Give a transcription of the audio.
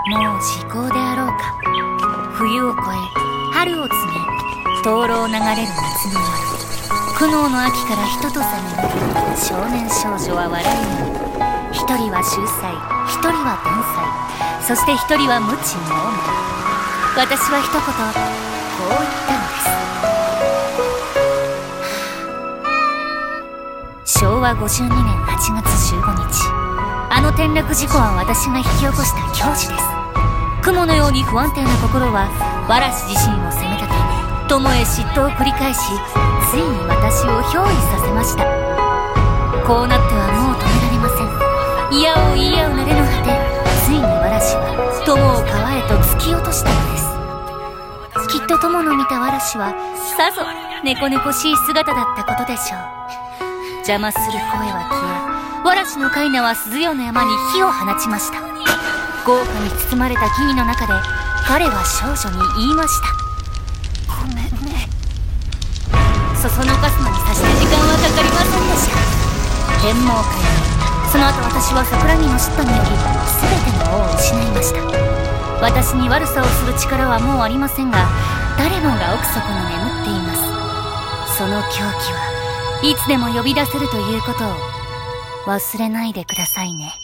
もう時効であろうか。冬を越え春を告げ、灯籠流れる夏の夜、苦悩の秋から人とさめる少年少女は笑いよう。一人は秀才、一人は天才、そして一人は無知の王。私は一言こう言ったのです。昭和52年8月15日、あの転落事故は私が引き起こした矜持です。雲のように不安定な心はわらし自身を責め立て、友へ嫉妬を繰り返し、ついに私を憑依させました。こうなってはもう止められません。嫌を言い合う慣れの果て、ついにわらしは友を川へと突き落としたのです。きっと友の見たわらしはさぞ猫々しい姿だったことでしょう。邪魔する声は消え、わらしのカイナは鈴代の山に火を放ちました。豪華に包まれた木々の中で彼は少女に言いました。ごめんね。そそのかすのにさして時間はかかりませんでした。天網会でその後私は桜木の嫉妬により全ての王を失いました。私に悪さをする力はもうありませんが、誰もが奥底に眠っています。その狂気はいつでも呼び出せるということを忘れないでくださいね。